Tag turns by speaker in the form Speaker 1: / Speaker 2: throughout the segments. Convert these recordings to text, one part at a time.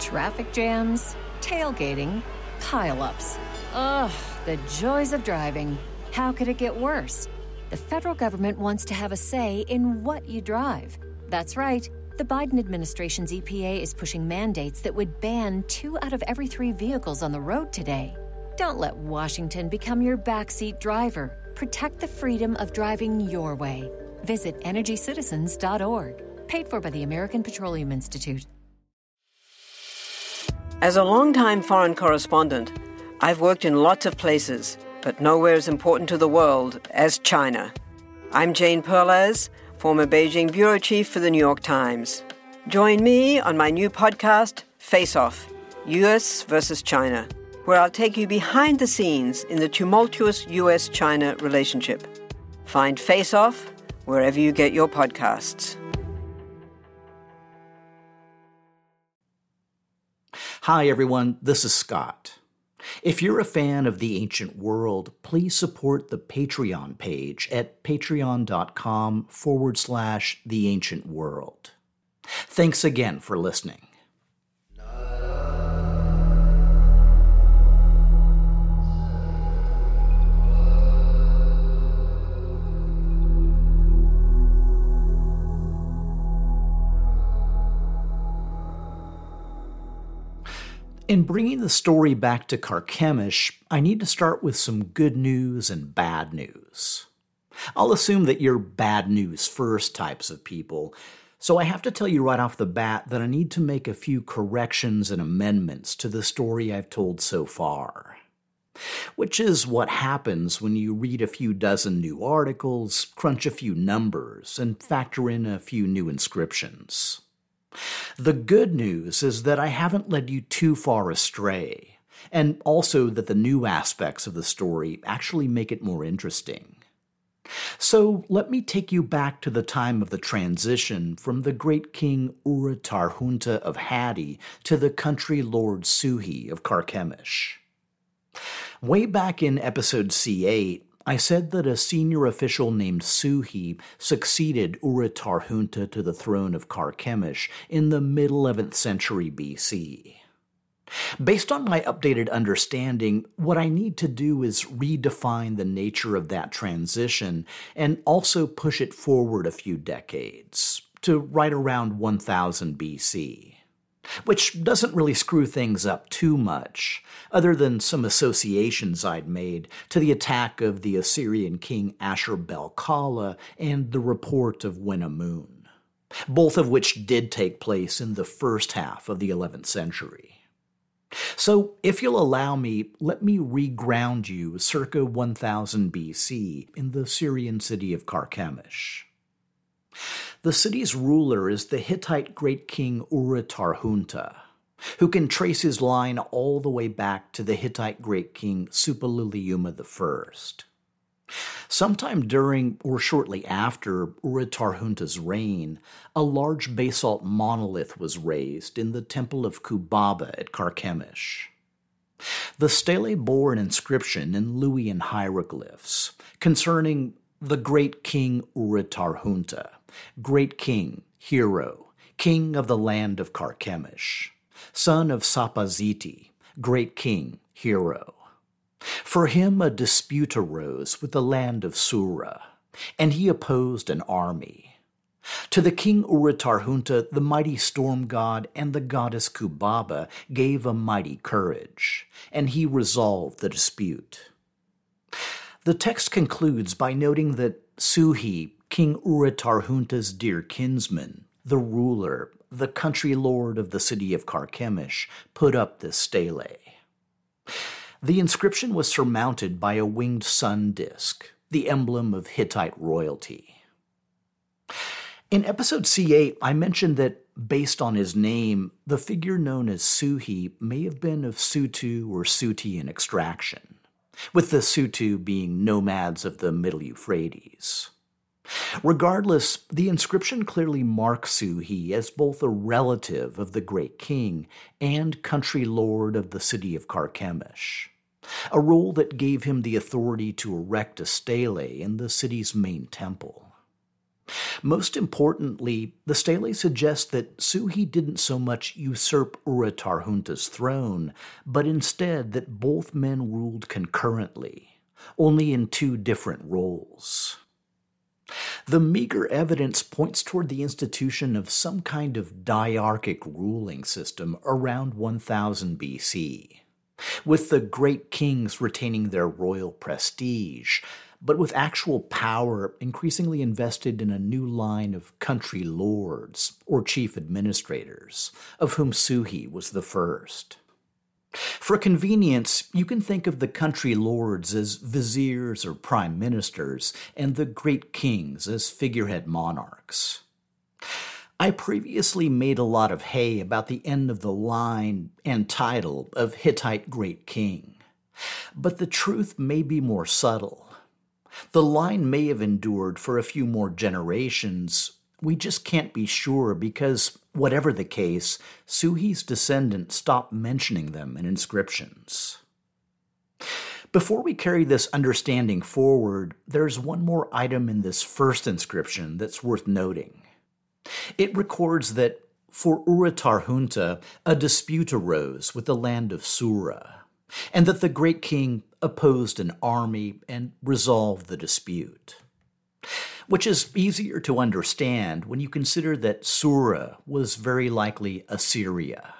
Speaker 1: Traffic jams, tailgating, pile-ups. Ugh, the joys of driving. How could it get worse? The federal government wants to have a say in what you drive. That's right. The Biden administration's EPA is pushing mandates that would ban 2 out of every 3 vehicles on the road today. Don't let Washington become your backseat driver. Protect the freedom of driving your way. Visit EnergyCitizens.org. Paid for by the American Petroleum Institute.
Speaker 2: As a longtime foreign correspondent, I've worked in lots of places, but nowhere as important to the world as China. I'm Jane Perlez, former Beijing bureau chief for the New York Times. Join me on my new podcast, Face Off, U.S. versus China, where I'll take you behind the scenes in the tumultuous U.S.-China relationship. Find Face Off wherever you get your podcasts.
Speaker 3: Hi, everyone. This is Scott. If you're a fan of The Ancient World, please support the Patreon page at patreon.com/The Ancient World. Thanks again for listening. In bringing the story back to Carchemish, I need to start with some good news and bad news. I'll assume that you're bad news first types of people, so I have to tell you right off the bat that I need to make a few corrections and amendments to the story I've told so far. Which is what happens when you read a few dozen new articles, crunch a few numbers, and factor in a few new inscriptions. The good news is that I haven't led you too far astray, and also that the new aspects of the story actually make it more interesting. So let me take you back to the time of the transition from the great king Uritarhunta of Hatti to the country lord Suhi of Carchemish. Way back in episode C8, I said that a senior official named Suhi succeeded Uritarhunta to the throne of Carchemish in the mid-11th century BC. Based on my updated understanding, what I need to do is redefine the nature of that transition and also push it forward a few decades, to right around 1000 BC. Which doesn't really screw things up too much, other than some associations I'd made to the attack of the Assyrian king Ashur-bel-kala and the report of Wenamun, both of which did take place in the first half of the 11th century. So, if you'll allow me, let me reground you circa 1000 BC in the Syrian city of Carchemish. The city's ruler is the Hittite great king Uritarhunta, who can trace his line all the way back to the Hittite great king Suppiluliuma I. Sometime during or shortly after Uritarhunta's reign, a large basalt monolith was raised in the temple of Kubaba at Carchemish. The stele bore an inscription in Luwian hieroglyphs concerning the great king Uritarhunta, great king, hero, king of the land of Carchemish, son of Sapaziti, great king, hero. For him a dispute arose with the land of Sura, and he opposed an army. To the king Uritarhunta, the mighty storm god and the goddess Kubaba gave a mighty courage, and he resolved the dispute. The text concludes by noting that Suhi, King Uritarhunta's dear kinsman, the ruler, the country lord of the city of Carchemish, put up this stele. The inscription was surmounted by a winged sun disk, the emblem of Hittite royalty. In episode C8, I mentioned that, based on his name, the figure known as Suhi may have been of Sutu or Sutian extraction, with the Sutu being nomads of the Middle Euphrates. Regardless, the inscription clearly marks Suhi as both a relative of the great king and country lord of the city of Carchemish, a role that gave him the authority to erect a stele in the city's main temple. Most importantly, the stele suggests that Suhi didn't so much usurp Uritarhunta's throne, but instead that both men ruled concurrently, only in two different roles. The meager evidence points toward the institution of some kind of diarchic ruling system around 1000 BC, with the great kings retaining their royal prestige, but with actual power increasingly invested in a new line of country lords, or chief administrators, of whom Suhi was the first. For convenience, you can think of the country lords as viziers or prime ministers, and the great kings as figurehead monarchs. I previously made a lot of hay about the end of the line and title of Hittite Great King, but the truth may be more subtle. The line may have endured for a few more generations. We just can't be sure because, whatever the case, Suhi's descendants stopped mentioning them in inscriptions. Before we carry this understanding forward, there's one more item in this first inscription that's worth noting. It records that, for Uritarhunta, a dispute arose with the land of Sura, and that the great king opposed an army and resolved the dispute, which is easier to understand when you consider that Sura was very likely Assyria.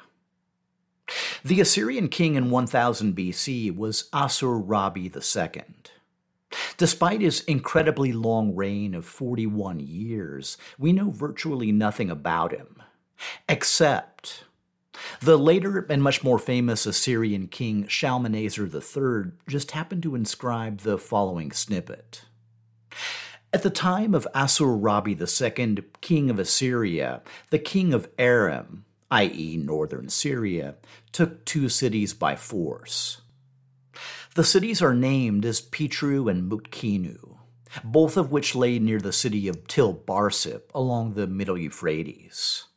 Speaker 3: The Assyrian king in 1000 BC was Assur-Rabi II. Despite his incredibly long reign of 41 years, we know virtually nothing about him, except the later and much more famous Assyrian king Shalmaneser III just happened to inscribe the following snippet. At the time of Assur-Rabi II, king of Assyria, the king of Aram, i.e. northern Syria, took two cities by force. The cities are named as Petru and Mutkinu, both of which lay near the city of Til-Barsip along the Middle Euphrates.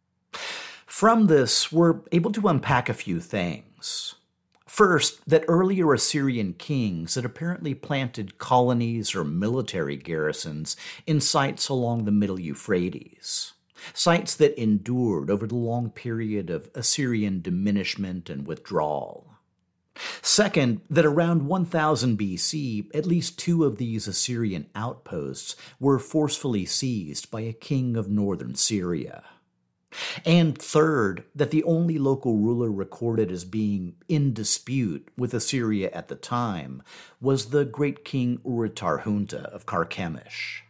Speaker 3: From this, we're able to unpack a few things. First, that earlier Assyrian kings had apparently planted colonies or military garrisons in sites along the Middle Euphrates, sites that endured over the long period of Assyrian diminishment and withdrawal. Second, that around 1000 BC, at least two of these Assyrian outposts were forcefully seized by a king of northern Syria. And third, that the only local ruler recorded as being in dispute with Assyria at the time was the great king Uritarhunta of Carchemish.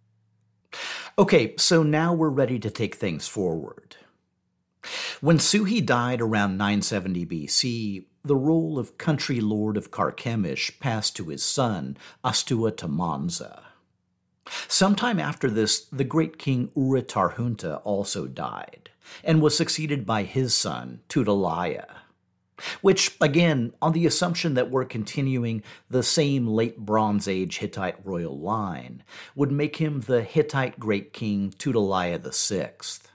Speaker 3: Okay, so now we're ready to take things forward. When Suhi died around 970 BC, the role of country lord of Carchemish passed to his son, Astua-Tamanza. Sometime after this, the great king Uritarhunta also died, and was succeeded by his son, Tudhaliya, which, again, on the assumption that we're continuing the same late Bronze Age Hittite royal line, would make him the Hittite great king Tudhaliya VI.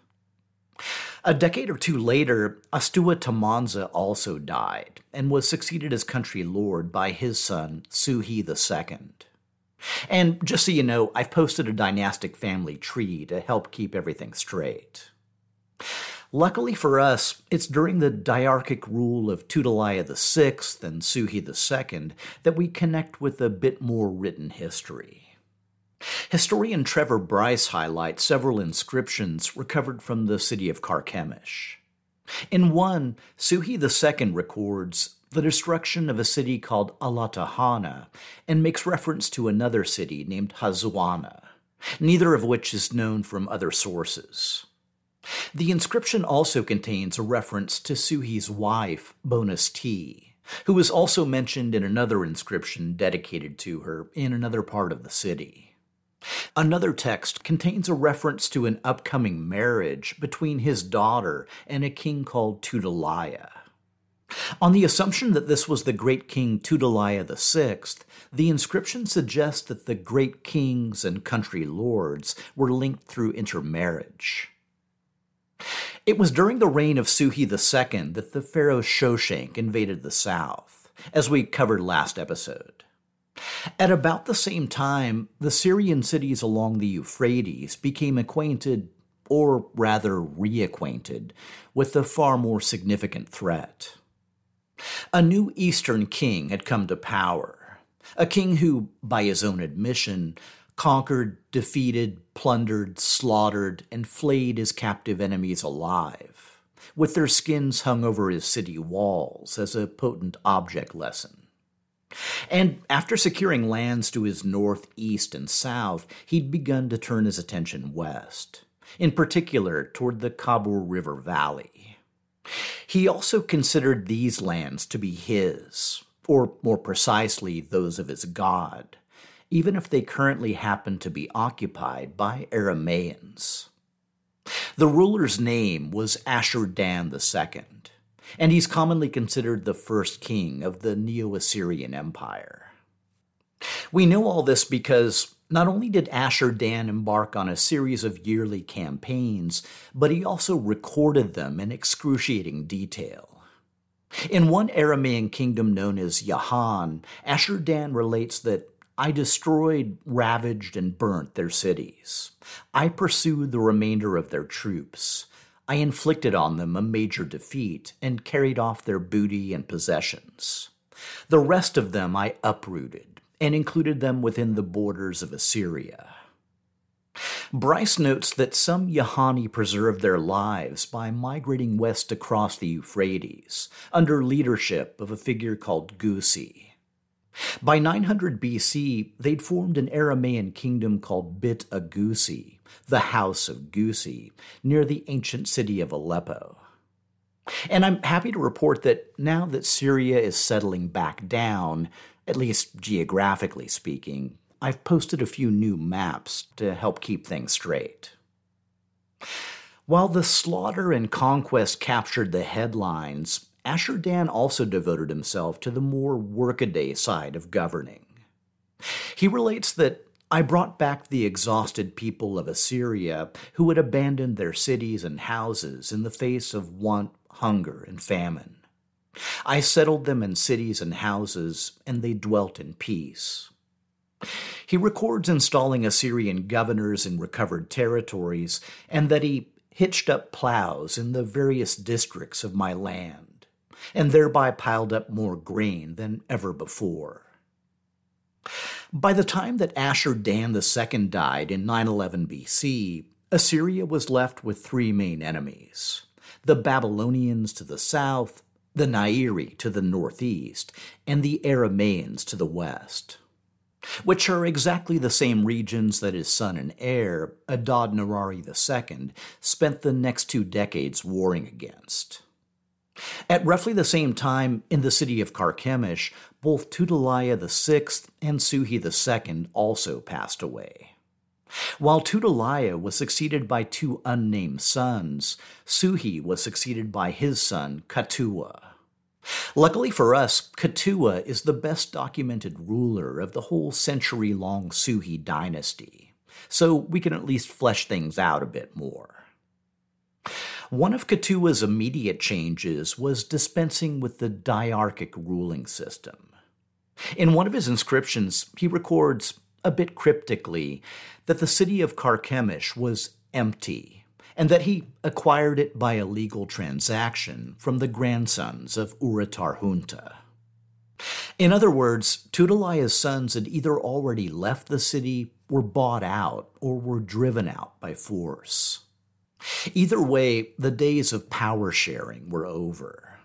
Speaker 3: A decade or two later, Astua-Tamanza also died, and was succeeded as country lord by his son, Suhi II. And just so you know, I've posted a dynastic family tree to help keep everything straight. Luckily for us, it's during the diarchic rule of Tudhaliya VI and Suhi II that we connect with a bit more written history. Historian Trevor Bryce highlights several inscriptions recovered from the city of Carchemish. In one, Suhi II records the destruction of a city called Alatahana, and makes reference to another city named Hazuana, neither of which is known from other sources. The inscription also contains a reference to Suhi's wife, Bonus-T, who is also mentioned in another inscription dedicated to her in another part of the city. Another text contains a reference to an upcoming marriage between his daughter and a king called Tudhaliya. On the assumption that this was the great king Tudhaliya VI, the inscription suggests that the great kings and country lords were linked through intermarriage. It was during the reign of Suhi II that the pharaoh Shoshenq invaded the south, as we covered last episode. At about the same time, the Syrian cities along the Euphrates became acquainted, or rather reacquainted, with a far more significant threat. A new eastern king had come to power, a king who, by his own admission, conquered, defeated, plundered, slaughtered, and flayed his captive enemies alive, with their skins hung over his city walls as a potent object lesson. And after securing lands to his north, east, and south, he'd begun to turn his attention west, in particular toward the Khabur River Valley. He also considered these lands to be his, or more precisely, those of his god, even if they currently happen to be occupied by Aramaeans. The ruler's name was Ashur-dan II, and he's commonly considered the first king of the Neo-Assyrian Empire. We know all this because not only did Ashur-dan embark on a series of yearly campaigns, but he also recorded them in excruciating detail. In one Aramaean kingdom known as Yahan, Ashur-dan relates that I destroyed, ravaged, and burnt their cities. I pursued the remainder of their troops. I inflicted on them a major defeat and carried off their booty and possessions. The rest of them I uprooted and included them within the borders of Assyria. Bryce notes that some Yahani preserved their lives by migrating west across the Euphrates under leadership of a figure called Gusi. By 900 BC, they'd formed an Aramaean kingdom called Bit Agusi, the House of Gusi, near the ancient city of Aleppo. And I'm happy to report that now that Syria is settling back down, at least geographically speaking, I've posted a few new maps to help keep things straight. While the slaughter and conquest captured the headlines, Ashur-dan also devoted himself to the more workaday side of governing. He relates that I brought back the exhausted people of Assyria who had abandoned their cities and houses in the face of want, hunger, and famine. I settled them in cities and houses, and they dwelt in peace. He records installing Assyrian governors in recovered territories, and that he hitched up plows in the various districts of my land, and thereby piled up more grain than ever before. By the time that Ashur-dan II died in 911 BC, Assyria was left with three main enemies: the Babylonians to the south, the Nairi to the northeast, and the Aramaeans to the west, which are exactly the same regions that his son and heir, Adad-nirari II, spent the next 2 decades warring against. At roughly the same time, in the city of Carchemish, both Tudaliah VI and Suhi II also passed away. While Tudaliah was succeeded by 2 unnamed sons, Suhi was succeeded by his son, Katua. Luckily for us, Katua is the best documented ruler of the whole century-long Suhi dynasty, so we can at least flesh things out a bit more. One of Katua's immediate changes was dispensing with the diarchic ruling system. In one of his inscriptions, he records, a bit cryptically, that the city of Carchemish was empty, and that he acquired it by a legal transaction from the grandsons of Uratarhunta. In other words, Tudaliah's sons had either already left the city, were bought out, or were driven out by force. Either way, the days of power sharing were over.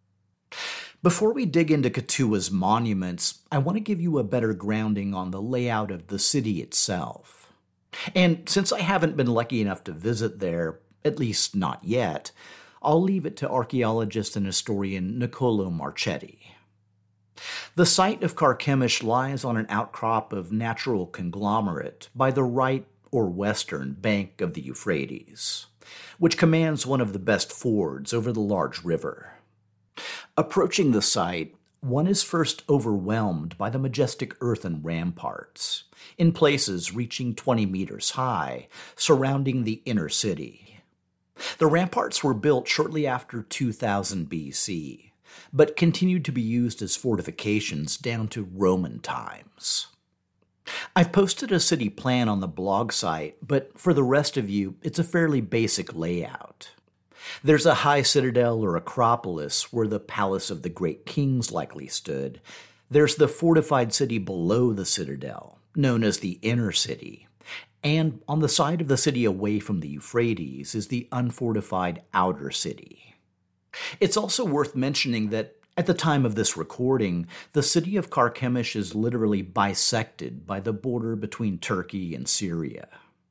Speaker 3: Before we dig into Katua's monuments, I want to give you a better grounding on the layout of the city itself. And since I haven't been lucky enough to visit there, at least not yet, I'll leave it to archaeologist and historian Niccolo Marchetti. The site of Carchemish lies on an outcrop of natural conglomerate by the right or western bank of the Euphrates, which commands one of the best fords over the large river. Approaching the site, one is first overwhelmed by the majestic earthen ramparts, in places reaching 20 meters high, surrounding the inner city. The ramparts were built shortly after 2000 BC, but continued to be used as fortifications down to Roman times. I've posted a city plan on the blog site, but for the rest of you, it's a fairly basic layout. There's a high citadel or acropolis where the palace of the great kings likely stood. There's the fortified city below the citadel, known as the inner city. And on the side of the city away from the Euphrates is the unfortified outer city. It's also worth mentioning that at the time of this recording, the city of Carchemish is literally bisected by the border between Turkey and Syria.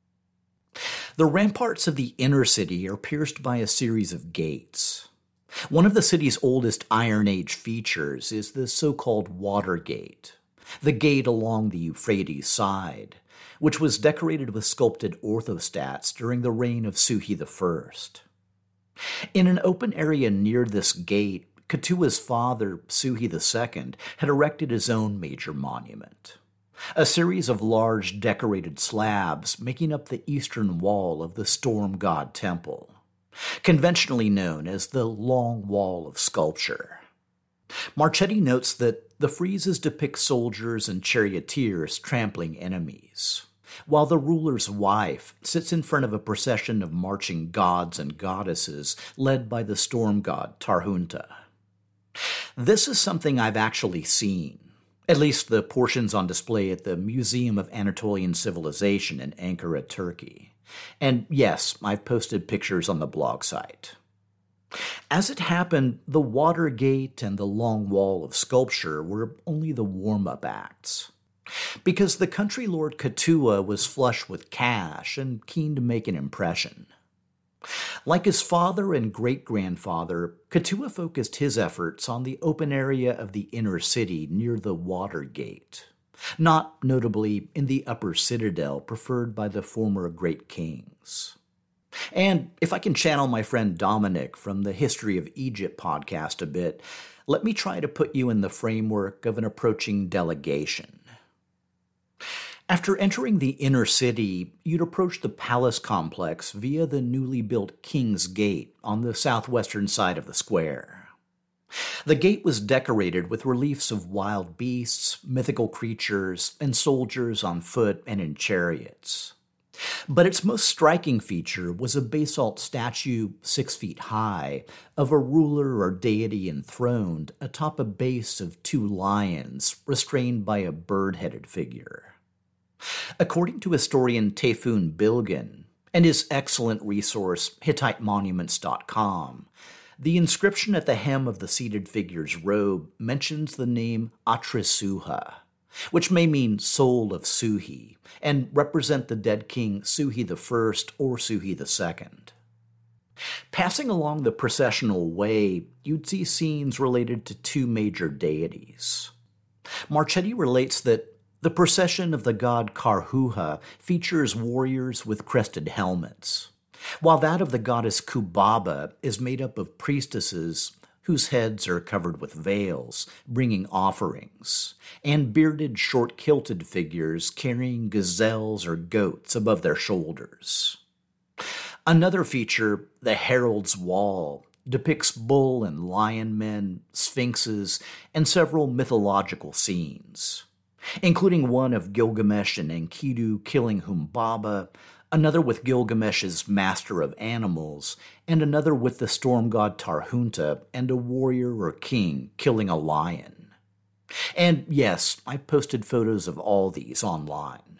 Speaker 3: The ramparts of the inner city are pierced by a series of gates. One of the city's oldest Iron Age features is the so-called Water Gate, the gate along the Euphrates side, which was decorated with sculpted orthostats during the reign of Suhi I. In an open area near this gate, Ketua's father, Suhi II, had erected his own major monument, a series of large decorated slabs making up the eastern wall of the storm god temple, conventionally known as the Long Wall of Sculpture. Marchetti notes that the friezes depict soldiers and charioteers trampling enemies, while the ruler's wife sits in front of a procession of marching gods and goddesses led by the storm god Tarhunta. This is something I've actually seen, at least the portions on display at the Museum of Anatolian Civilization in Ankara, Turkey. And yes, I've posted pictures on the blog site. As it happened, the Water Gate and the Long Wall of Sculpture were only the warm-up acts, because the country lord Ketua was flush with cash and keen to make an impression. Like his father and great-grandfather, Ketua focused his efforts on the open area of the inner city near the Water Gate, not notably in the upper citadel preferred by the former great kings. And if I can channel my friend Dominic from the History of Egypt podcast a bit, let me try to put you in the framework of an approaching delegation. After entering the inner city, you'd approach the palace complex via the newly built King's Gate on the southwestern side of the square. The gate was decorated with reliefs of wild beasts, mythical creatures, and soldiers on foot and in chariots. But its most striking feature was a basalt statue 6 feet high of a ruler or deity enthroned atop a base of 2 lions restrained by a bird-headed figure. According to historian Tayfun Bilgin and his excellent resource HittiteMonuments.com, the inscription at the hem of the seated figure's robe mentions the name Atrisuha, which may mean soul of Suhi, and represent the dead king Suhi I or Suhi II. Passing along the processional way, you'd see scenes related to 2 major deities. Marchetti relates that the procession of the god Karhuha features warriors with crested helmets, while that of the goddess Kubaba is made up of priestesses whose heads are covered with veils, bringing offerings, and bearded, short-kilted figures carrying gazelles or goats above their shoulders. Another feature, the Herald's Wall, depicts bull and lion men, sphinxes, and several mythological scenes, including one of Gilgamesh and Enkidu killing Humbaba, another with Gilgamesh's master of animals, and another with the storm god Tarhunta and a warrior or king killing a lion. And yes, I've posted photos of all these online.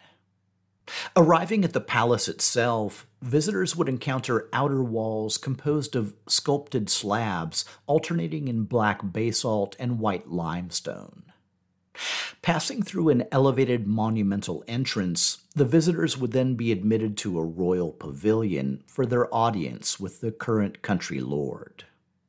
Speaker 3: Arriving at the palace itself, visitors would encounter outer walls composed of sculpted slabs alternating in black basalt and white limestone. Passing through an elevated monumental entrance, the visitors would then be admitted to a royal pavilion for their audience with the current country lord.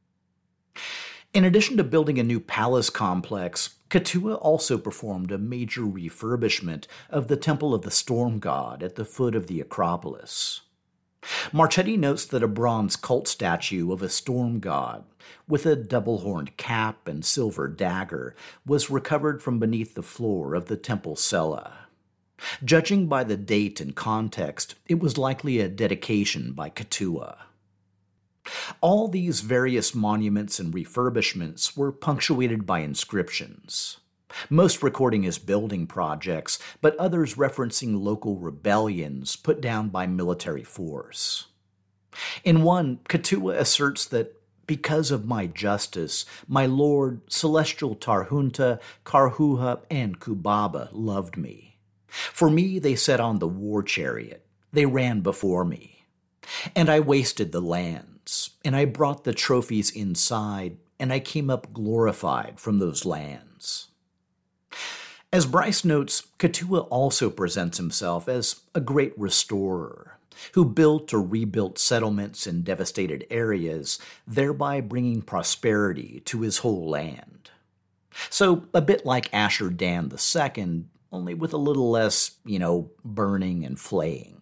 Speaker 3: In addition to building a new palace complex, Ketua also performed a major refurbishment of the Temple of the Storm God at the foot of the Acropolis. Marchetti notes that a bronze cult statue of a storm god, with a double-horned cap and silver dagger, was recovered from beneath the floor of the temple cella. Judging by the date and context, it was likely a dedication by Ketua. All these various monuments and refurbishments were punctuated by inscriptions, most recording as building projects, but others referencing local rebellions put down by military force. In one, Ketua asserts that because of my justice, my lord, celestial Tarhunta, Karhuha, and Kubaba loved me. For me they set on the war chariot, they ran before me. And I wasted the lands, and I brought the trophies inside, and I came up glorified from those lands. As Bryce notes, Ketua also presents himself as a great restorer, who built or rebuilt settlements in devastated areas, thereby bringing prosperity to his whole land. So, a bit like Ashur-Dan II, only with a little less, burning and flaying.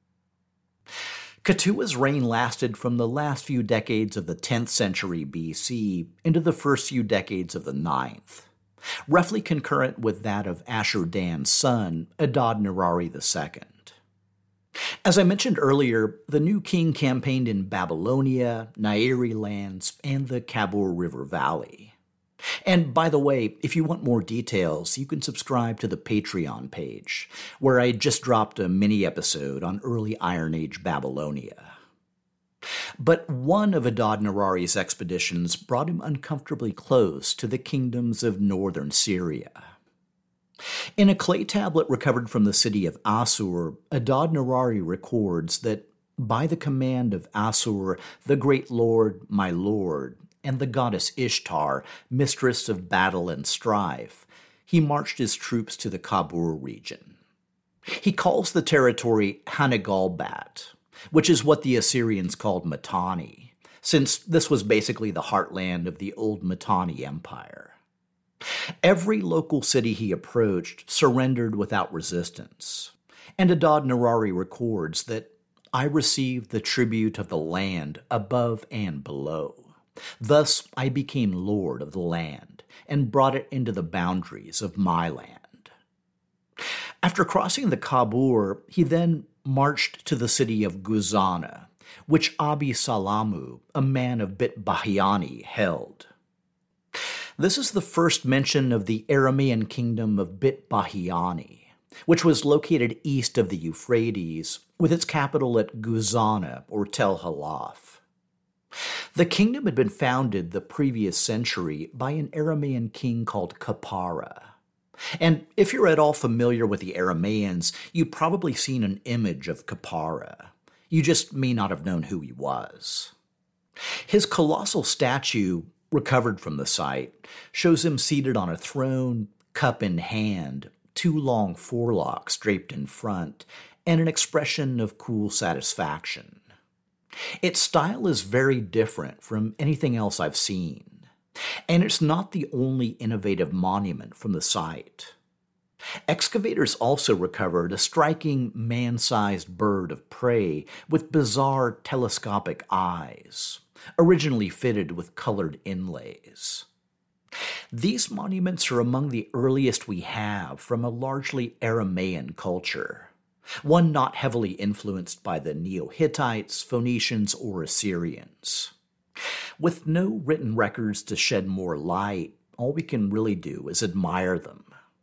Speaker 3: Ketua's reign lasted from the last few decades of the 10th century BC into the first few decades of the 9th, roughly concurrent with that of Ashur-Dan's son, Adad-Nirari II. As I mentioned earlier, the new king campaigned in Babylonia, Nairi lands, and the Kabur River Valley. And by the way, if you want more details, you can subscribe to the Patreon page, where I just dropped a mini-episode on early Iron Age Babylonia. But one of Adad-Nirari's expeditions brought him uncomfortably close to the kingdoms of northern Syria. In a clay tablet recovered from the city of Assur, Adad-Nirari records that by the command of Assur, the great lord, my lord, and the goddess Ishtar, mistress of battle and strife, he marched his troops to the Kabur region. He calls the territory Hanagalbat, which is what the Assyrians called Mitanni, since this was basically the heartland of the old Mitanni Empire. Every local city he approached surrendered without resistance, and Adad-Nirari records that I received the tribute of the land above and below. Thus I became lord of the land and brought it into the boundaries of my land. After crossing the Kabur, he then marched to the city of Guzana, which Abi Salamu, a man of Bit Bahiani, held. This is the first mention of the Aramaean kingdom of Bit Bahiani, which was located east of the Euphrates, with its capital at Guzana or Tel Halaf. The kingdom had been founded the previous century by an Aramaean king called Kapara. And if you're at all familiar with the Aramaeans, you've probably seen an image of Kapara. You just may not have known who he was. His colossal statue, recovered from the site, shows him seated on a throne, cup in hand, two long forelocks draped in front, and an expression of cool satisfaction. Its style is very different from anything else I've seen, and it's not the only innovative monument from the site. Excavators also recovered a striking man-sized bird of prey with bizarre telescopic eyes, originally fitted with colored inlays. These monuments are among the earliest we have from a largely Aramaean culture, one not heavily influenced by the Neo-Hittites, Phoenicians, or Assyrians. With no written records to shed more light, all we can really do is admire them.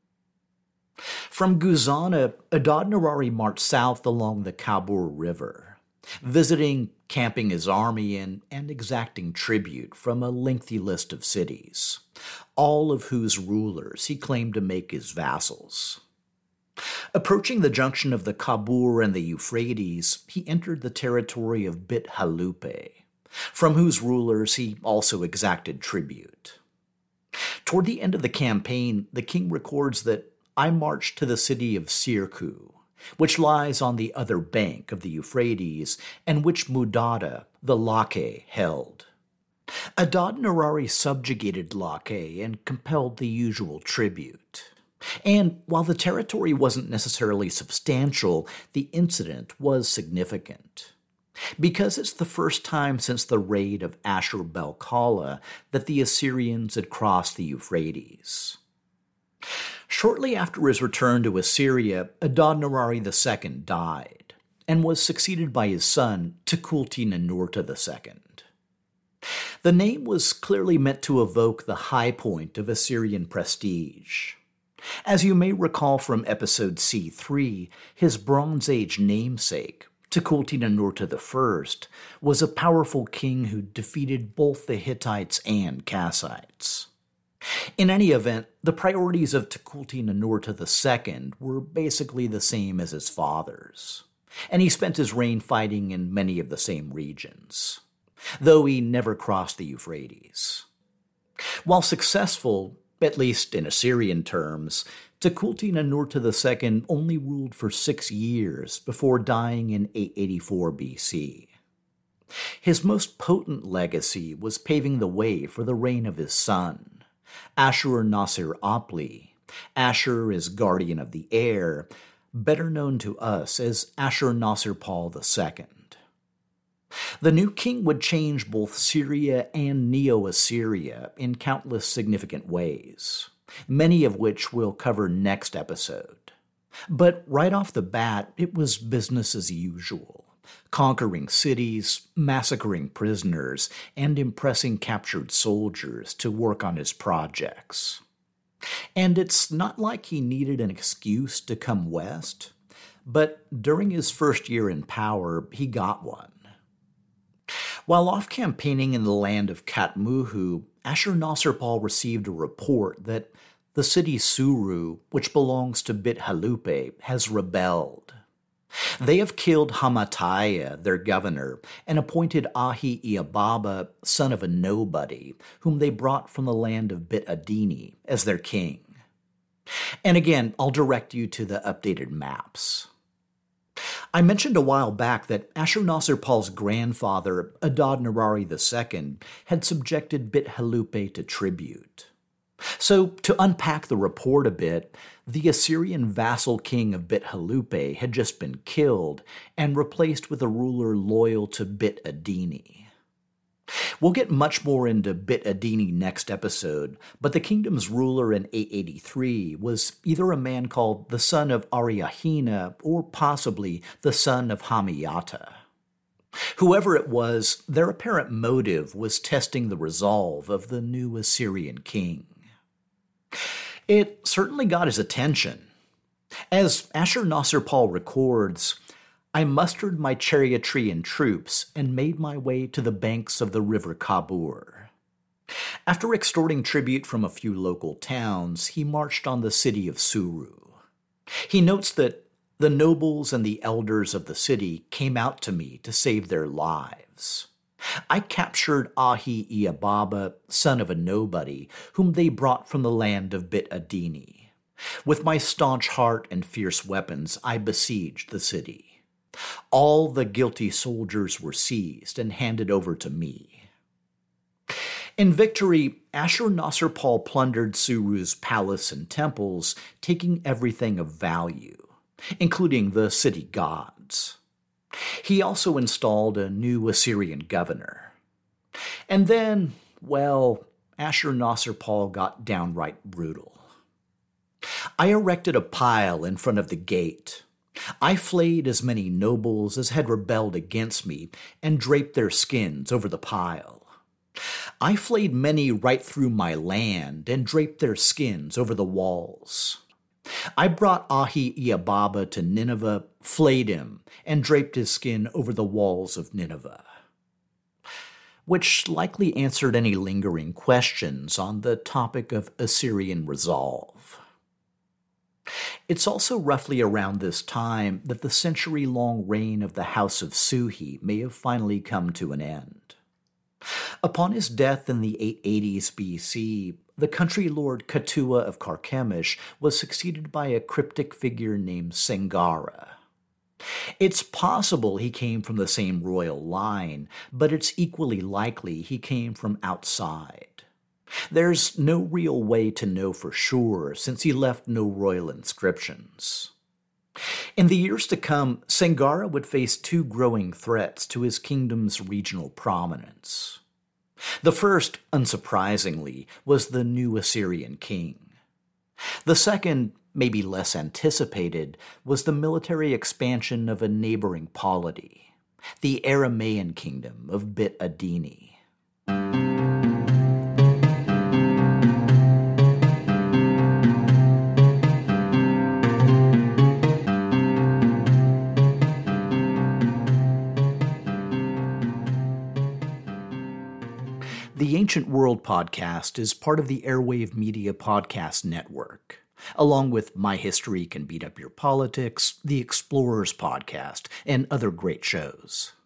Speaker 3: From Guzana, Adad-Nirari marched south along the Kabur River, visiting, camping his army in, and exacting tribute from a lengthy list of cities, all of whose rulers he claimed to make his vassals. Approaching the junction of the Kabur and the Euphrates, he entered the territory of Bit Halupe, from whose rulers he also exacted tribute. Toward the end of the campaign, the king records that I marched to the city of Sirku, which lies on the other bank of the Euphrates, and which Mudada, the Lake, held. Adad-Nirari subjugated Lake and compelled the usual tribute. And while the territory wasn't necessarily substantial, the incident was significant, because it's the first time since the raid of Ashur-bel-Kala that the Assyrians had crossed the Euphrates. Shortly after his return to Assyria, Adad-Nirari II died, and was succeeded by his son, Tukulti-Ninurta II. The name was clearly meant to evoke the high point of Assyrian prestige. As you may recall from episode C3, his Bronze Age namesake, Tukulti-Ninurta I, was a powerful king who defeated both the Hittites and Kassites. In any event, the priorities of Tukulti-Ninurta II were basically the same as his father's, and he spent his reign fighting in many of the same regions, though he never crossed the Euphrates. While successful, at least in Assyrian terms, Tukulti-Ninurta II only ruled for 6 years before dying in 884 BC. His most potent legacy was paving the way for the reign of his son, Ashur-nasir-apli. Ashur is guardian of the air, better known to us as Ashur-nasir-pal II. The new king would change both Syria and Neo-Assyria in countless significant ways, many of which we'll cover next episode. But right off the bat, it was business as usual, conquering cities, massacring prisoners, and impressing captured soldiers to work on his projects. And it's not like he needed an excuse to come west, but during his first year in power, he got one. While off campaigning in the land of Katmuhu, Ashur-nasir-pal received a report that the city Suru, which belongs to Bit Halupe, has rebelled. They have killed Hamataya, their governor, and appointed Ahi-Iababa, son of a nobody, whom they brought from the land of Bit Adini, as their king. And again, I'll direct you to the updated maps. I mentioned a while back that Ashur-nasir-pal's grandfather, Adad-nirari II, had subjected Bit Halupe to tribute. So, to unpack the report a bit, the Assyrian vassal king of Bit Halupe had just been killed and replaced with a ruler loyal to Bit Adini. We'll get much more into Bit Adini next episode, but the kingdom's ruler in 883 was either a man called the son of Ariahina or possibly the son of Hamiyata. Whoever it was, their apparent motive was testing the resolve of the new Assyrian king. It certainly got his attention. As Ashur-nasir-pal records, I mustered my chariotry and troops and made my way to the banks of the river Kabur. After extorting tribute from a few local towns, he marched on the city of Suru. He notes that the nobles and the elders of the city came out to me to save their lives. I captured Ahi-Iababa, son of a nobody, whom they brought from the land of Bit Adini. With my staunch heart and fierce weapons, I besieged the city. All the guilty soldiers were seized and handed over to me. In victory, Ashur-nasir-pal plundered Suru's palace and temples, taking everything of value, including the city gods. He also installed a new Assyrian governor. And then, well, Ashur-nasir-pal got downright brutal. I erected a pile in front of the gate. I flayed as many nobles as had rebelled against me and draped their skins over the pile. I flayed many right through my land and draped their skins over the walls. I brought Ahi-Iababa to Nineveh, flayed him, and draped his skin over the walls of Nineveh. Which likely answered any lingering questions on the topic of Assyrian resolve. It's also roughly around this time that the century-long reign of the House of Suhi may have finally come to an end. Upon his death in the 880s BC, the country lord Katua of Carchemish was succeeded by a cryptic figure named Sengara. It's possible he came from the same royal line, but it's equally likely he came from outside. There's no real way to know for sure, since he left no royal inscriptions. In the years to come, Sengara would face two growing threats to his kingdom's regional prominence. The first, unsurprisingly, was the new Assyrian king. The second, maybe less anticipated, was the military expansion of a neighboring polity, the Aramaean kingdom of Bit Adini. Ancient World podcast is part of the Airwave Media Podcast Network, along with My History Can Beat Up Your Politics, the Explorers podcast, and other great shows.